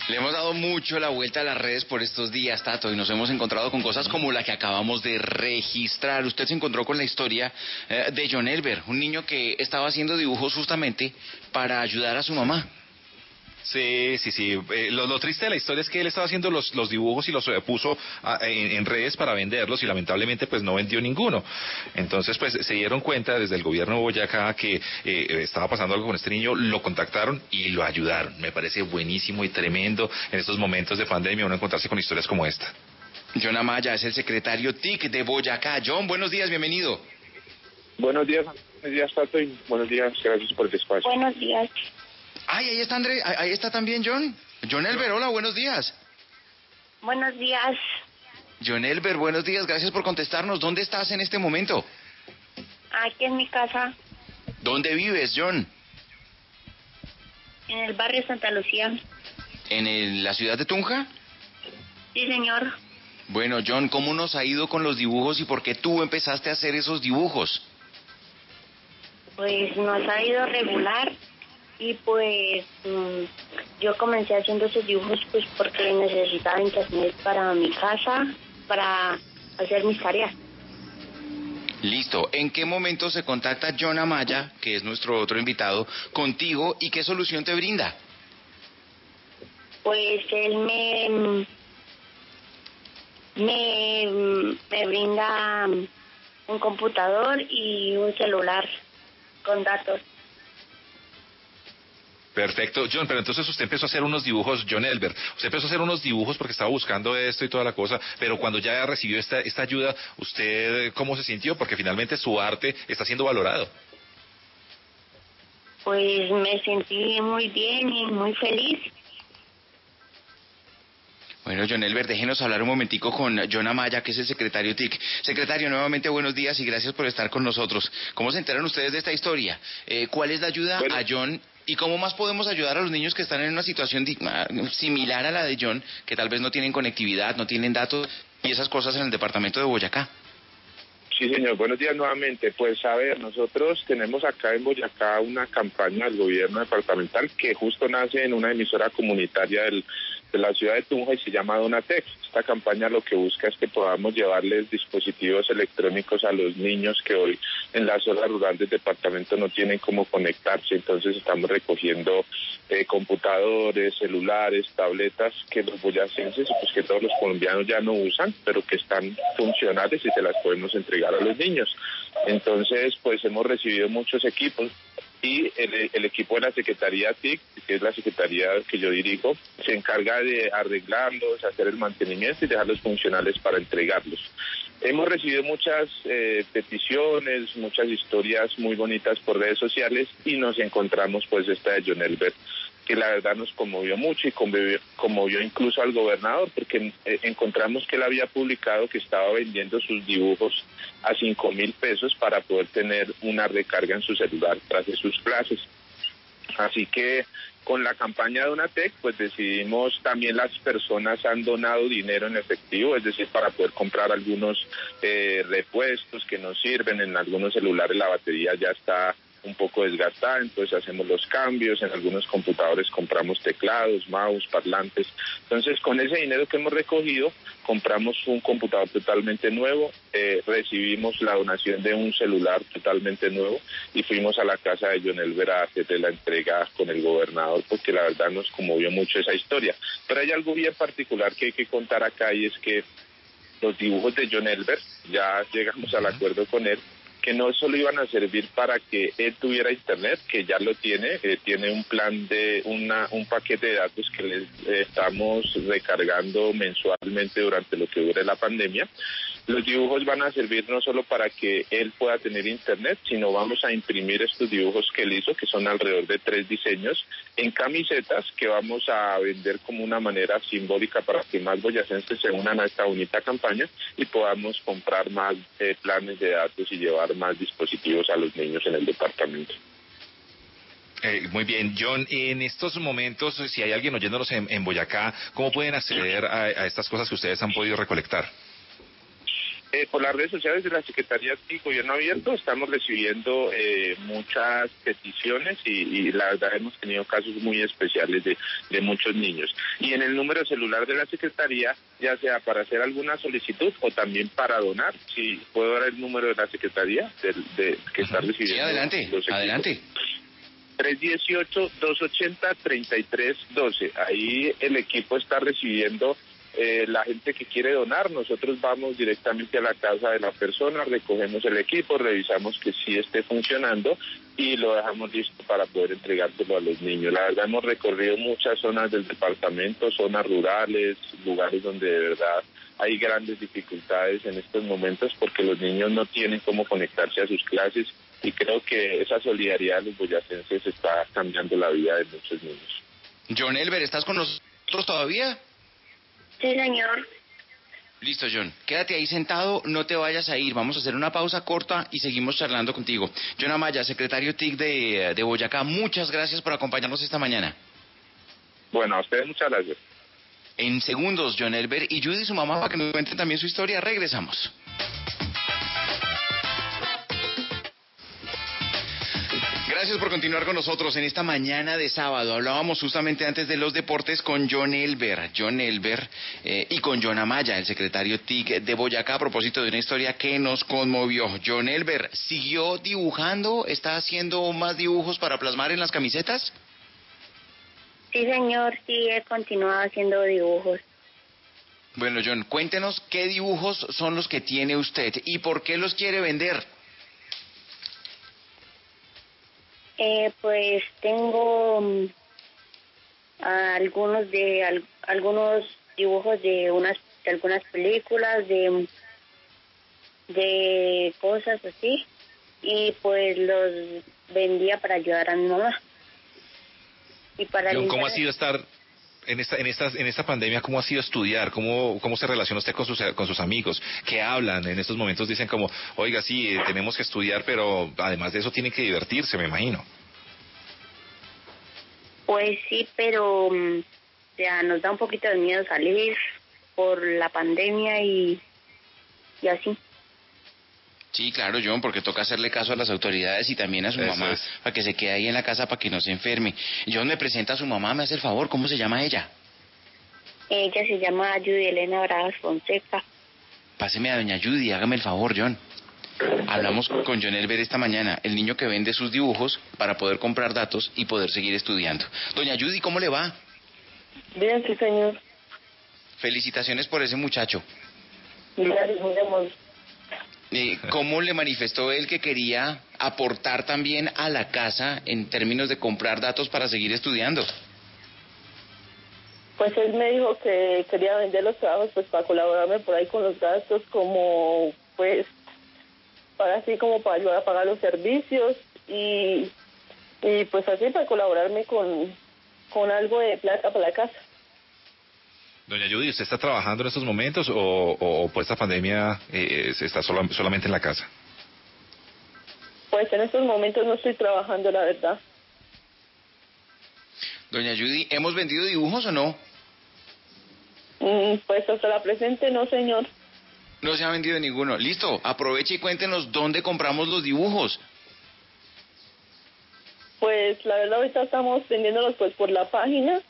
Le hemos dado mucho la vuelta a las redes por estos días, Tato, y nos hemos encontrado con cosas como la que acabamos de registrar. Usted se encontró con la historia de John Elber, un niño que estaba haciendo dibujos justamente para ayudar a su mamá. Sí. Lo triste de la historia es que él estaba haciendo los dibujos y los puso en redes para venderlos y lamentablemente pues no vendió ninguno. Entonces pues se dieron cuenta desde el gobierno de Boyacá que estaba pasando algo con este niño, lo contactaron y lo ayudaron. Me parece buenísimo y tremendo en estos momentos de pandemia uno encontrarse con historias como esta. John Amaya es el secretario TIC de Boyacá. John, buenos días, bienvenido. Buenos días, Tato, y buenos días, gracias por el espacio. Buenos días. Ay, ahí está André, ahí está también John. John Elber, hola, buenos días. Buenos días. John Elber, buenos días, gracias por contestarnos. ¿Dónde estás en este momento? Aquí en mi casa, ¿Dónde vives, John? en el barrio Santa Lucía. ¿En la ciudad de Tunja? Sí, señor. Bueno, John, ¿cómo nos ha ido con los dibujos y por qué tú empezaste a hacer esos dibujos? Pues nos ha ido regular y pues yo comencé haciendo esos dibujos pues porque necesitaba internet para mi casa, para hacer mis tareas. Listo. ¿En qué momento se contacta John Amaya, que es nuestro otro invitado, contigo y qué solución te brinda? Pues él me brinda un computador y un celular con datos. Perfecto, John, pero entonces usted empezó a hacer unos dibujos, John Elber, usted empezó a hacer unos dibujos porque estaba buscando esto y toda la cosa, pero cuando ya recibió esta ayuda, ¿usted cómo se sintió? Porque finalmente su arte está siendo valorado. Pues me sentí muy bien y muy feliz. Bueno, John Elber, déjenos hablar un momentico con John Amaya, que es el secretario TIC. Secretario, nuevamente buenos días y gracias por estar con nosotros. ¿Cómo se enteran ustedes de esta historia? ¿Cuál es la ayuda a John y cómo más podemos ayudar a los niños que están en una situación similar a la de John, que tal vez no tienen conectividad, no tienen datos y esas cosas en el departamento de Boyacá? Sí, señor, buenos días nuevamente. Pues a ver, nosotros tenemos acá en Boyacá una campaña del gobierno departamental que justo nace en una emisora comunitaria de la ciudad de Tunja y se llama Donatec. Esta campaña lo que busca es que podamos llevarles dispositivos electrónicos a los niños que hoy en la zona rural del departamento no tienen cómo conectarse. Entonces estamos recogiendo computadores, celulares, tabletas que los boyacenses y pues que todos los colombianos ya no usan, pero que están funcionales y se las podemos entregar a los niños. Entonces pues hemos recibido muchos equipos y el equipo de la Secretaría TIC, que es la secretaría que yo dirijo, se encarga de arreglarlos, hacer el mantenimiento y dejarlos funcionales para entregarlos. Hemos recibido muchas peticiones, muchas historias muy bonitas por redes sociales y nos encontramos pues esta de John Elber, que la verdad nos conmovió mucho y conmovió incluso al gobernador, porque encontramos que él había publicado que estaba vendiendo sus dibujos a 5.000 pesos para poder tener una recarga en su celular tras de sus clases. Así que con la campaña de Donatec, pues decidimos, también las personas han donado dinero en efectivo, es decir, para poder comprar algunos repuestos que nos sirven. En algunos celulares la batería ya está un poco desgastada, entonces hacemos los cambios. En algunos computadores compramos teclados, mouse, parlantes. Entonces con ese dinero que hemos recogido compramos un computador totalmente nuevo, recibimos la donación de un celular totalmente nuevo y fuimos a la casa de John Elber a hacerle la entrega con el gobernador, porque la verdad nos conmovió mucho esa historia. Pero hay algo bien particular que hay que contar acá, y es que los dibujos de John Elber, ya llegamos al acuerdo con él, que no solo iban a servir para que él tuviera internet, que ya lo tiene, tiene un plan de un paquete de datos que le estamos recargando mensualmente durante lo que dure la pandemia. Los dibujos van a servir no solo para que él pueda tener internet, sino vamos a imprimir estos dibujos que él hizo, que son alrededor de 3 diseños, en camisetas que vamos a vender como una manera simbólica para que más boyacenses se unan a esta bonita campaña y podamos comprar más planes de datos y llevar más dispositivos a los niños en el departamento. Muy bien, John, en estos momentos, si hay alguien oyéndonos en Boyacá, ¿cómo pueden acceder a estas cosas que ustedes han podido recolectar? Por las redes sociales de la Secretaría de Gobierno Abierto estamos recibiendo muchas peticiones y la verdad hemos tenido casos muy especiales de muchos niños. Y en el número celular de la Secretaría, ya sea para hacer alguna solicitud o también para donar, si puedo dar el número de la Secretaría que está recibiendo. Sí, adelante, adelante. 318-280-3312. Ahí el equipo está recibiendo la gente que quiere donar. Nosotros vamos directamente a la casa de la persona, recogemos el equipo, revisamos que sí esté funcionando y lo dejamos listo para poder entregárselo a los niños. La verdad hemos recorrido muchas zonas del departamento, zonas rurales, lugares donde de verdad hay grandes dificultades en estos momentos porque los niños no tienen cómo conectarse a sus clases y creo que esa solidaridad de los boyacenses está cambiando la vida de muchos niños. John Elber, ¿estás con nosotros todavía? Sí, señor. Listo, John. Quédate ahí sentado, no te vayas a ir. Vamos a hacer una pausa corta y seguimos charlando contigo. John Amaya, secretario TIC de Boyacá, muchas gracias por acompañarnos esta mañana. Bueno, a ustedes muchas gracias. En segundos, John Elber y Judy, su mamá, para que nos cuenten también su historia. Regresamos. Gracias por continuar con nosotros en esta mañana de sábado. Hablábamos justamente antes de los deportes con John Elber y con John Amaya, el secretario TIC de Boyacá, a propósito de una historia que nos conmovió. John Elber, ¿siguió dibujando? ¿Está haciendo más dibujos para plasmar en las camisetas? Sí, señor, sí, he continuado haciendo dibujos. Bueno, John, cuéntenos qué dibujos son los que tiene usted y por qué los quiere vender. Pues tengo algunos dibujos de algunas películas, de cosas así, y pues los vendía para ayudar a mi mamá. Y para John, ¿cómo ha sido estar en esta pandemia? ¿Cómo ha sido estudiar? ¿Cómo se relaciona usted con sus amigos? ¿Qué hablan? En estos momentos dicen como, oiga, sí, tenemos que estudiar, pero además de eso tienen que divertirse, me imagino. Pues sí, pero ya nos da un poquito de miedo salir por la pandemia y así. Sí, claro, John, porque toca hacerle caso a las autoridades y también a su mamá, para que se quede ahí en la casa para que no se enferme. John, me presenta a su mamá, me hace el favor, ¿cómo se llama ella? Ella se llama Judy Elena Bravas Fonseca. Páseme a doña Judy, hágame el favor, John. Hablamos con John Elber esta mañana, el niño que vende sus dibujos para poder comprar datos y poder seguir estudiando. Doña Judy, ¿cómo le va? Bien, sí, señor. Felicitaciones por ese muchacho. Gracias, muy amable. ¿Cómo le manifestó él que quería aportar también a la casa en términos de comprar datos para seguir estudiando? Pues él me dijo que quería vender los trabajos pues para colaborarme por ahí con los gastos, como pues para así como para ayudar a pagar los servicios y pues así para colaborarme con algo de plata para la casa. Doña Judy, ¿usted está trabajando en estos momentos o por esta pandemia está solamente en la casa? Pues en estos momentos no estoy trabajando, la verdad. Doña Judy, ¿hemos vendido dibujos o no? Pues hasta la presente no, señor. No se ha vendido ninguno. Listo, aproveche y cuéntenos dónde compramos los dibujos. Pues la verdad ahorita estamos vendiéndolos pues por la página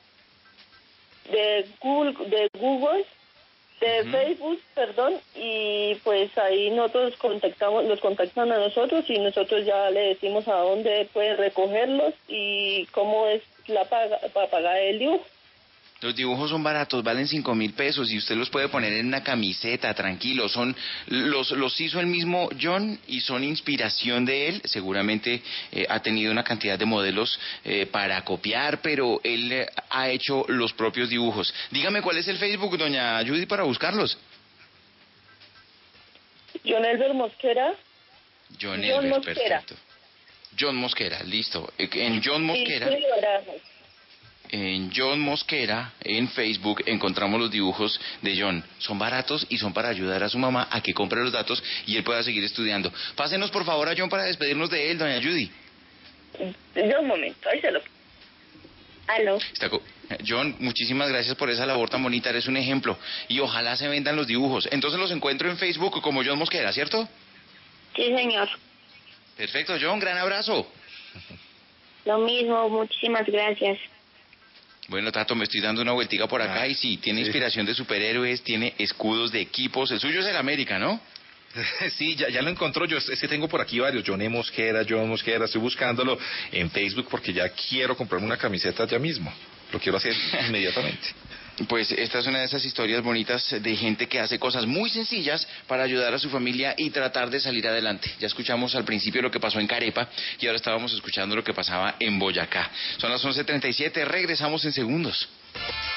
de Google, Facebook, perdón, y pues ahí nosotros nos contactan a nosotros y nosotros ya le decimos a dónde pueden recogerlos y cómo es la paga para pagar el dibujo. Los dibujos son baratos, valen 5,000 pesos y usted los puede poner en una camiseta, tranquilo. Los hizo el mismo John y son inspiración de él. Seguramente ha tenido una cantidad de modelos para copiar, pero él ha hecho los propios dibujos. Dígame cuál es el Facebook, doña Judy, para buscarlos. John Elber Mosquera. John Elber, perfecto. John Mosquera, listo. En John Mosquera. En John Mosquera, en Facebook, encontramos los dibujos de John. Son baratos y son para ayudar a su mamá a que compre los datos y él pueda seguir estudiando. Pásenos, por favor, a John para despedirnos de él, doña Judy. Un momento, ahí se lo... ¿Aló? John, muchísimas gracias por esa labor tan bonita, eres un ejemplo. Y ojalá se vendan los dibujos. Entonces los encuentro en Facebook como John Mosquera, ¿cierto? Sí, señor. Perfecto, John, gran abrazo. Lo mismo, muchísimas gracias. Bueno, Tato, me estoy dando una vueltica por acá y sí, tiene inspiración de superhéroes, tiene escudos de equipos. El suyo es el América, ¿no? Sí, ya lo encontró. Yo es que tengo por aquí varios. John Mosquera, estoy buscándolo en Facebook porque ya quiero comprarme una camiseta ya mismo. Lo quiero hacer inmediatamente. Pues esta es una de esas historias bonitas de gente que hace cosas muy sencillas para ayudar a su familia y tratar de salir adelante. Ya escuchamos al principio lo que pasó en Carepa y ahora estábamos escuchando lo que pasaba en Boyacá. Son las 11:37, regresamos en segundos.